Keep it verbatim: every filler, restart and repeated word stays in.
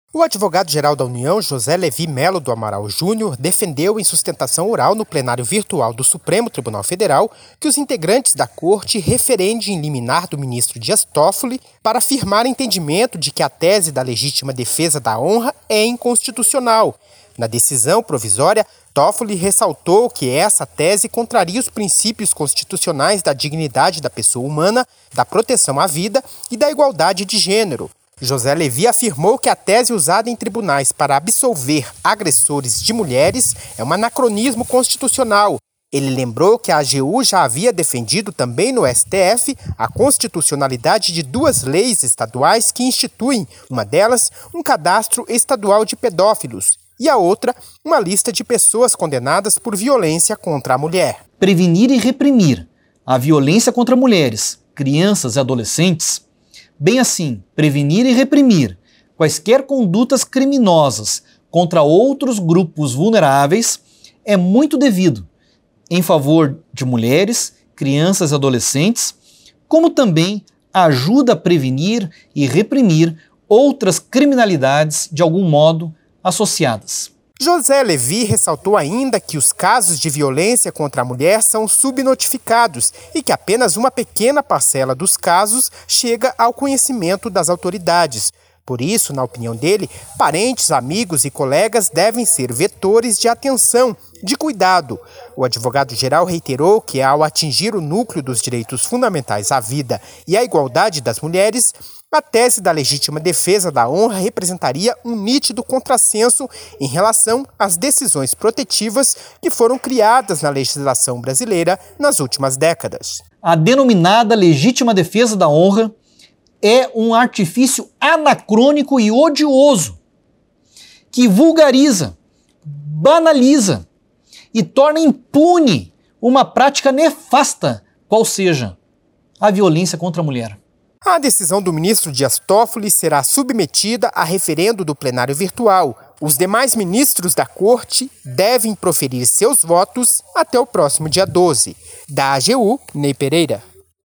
O advogado-geral da União, José Levi Melo do Amaral Júnior, defendeu em sustentação oral no plenário virtual do Supremo Tribunal Federal que os integrantes da corte referendem liminar do ministro Dias Toffoli para afirmar entendimento de que a tese da legítima defesa da honra é inconstitucional. Na decisão provisória, Toffoli ressaltou que essa tese contraria os princípios constitucionais da dignidade da pessoa humana, da proteção à vida e da igualdade de gênero. José Levi afirmou que a tese usada em tribunais para absolver agressores de mulheres é um anacronismo constitucional. Ele lembrou que a A G U já havia defendido também no S T F a constitucionalidade de duas leis estaduais que instituem, uma delas, um cadastro estadual de pedófilos e a outra, uma lista de pessoas condenadas por violência contra a mulher. Prevenir e reprimir a violência contra mulheres, crianças e adolescentes, bem assim, prevenir e reprimir quaisquer condutas criminosas contra outros grupos vulneráveis é muito devido em favor de mulheres, crianças e adolescentes, como também ajuda a prevenir e reprimir outras criminalidades de algum modo associadas. José Levi ressaltou ainda que os casos de violência contra a mulher são subnotificados e que apenas uma pequena parcela dos casos chega ao conhecimento das autoridades. Por isso, na opinião dele, parentes, amigos e colegas devem ser vetores de atenção, de cuidado. O advogado-geral reiterou que, ao atingir o núcleo dos direitos fundamentais à vida e à igualdade das mulheres, a tese da legítima defesa da honra representaria um nítido contrassenso em relação às decisões protetivas que foram criadas na legislação brasileira nas últimas décadas. A denominada legítima defesa da honra é um artifício anacrônico e odioso que vulgariza, banaliza e torna impune uma prática nefasta, qual seja a violência contra a mulher. A decisão do ministro Dias Toffoli será submetida a referendo do plenário virtual. Os demais ministros da corte devem proferir seus votos até o próximo dia doze. Da A G U, Ney Pereira.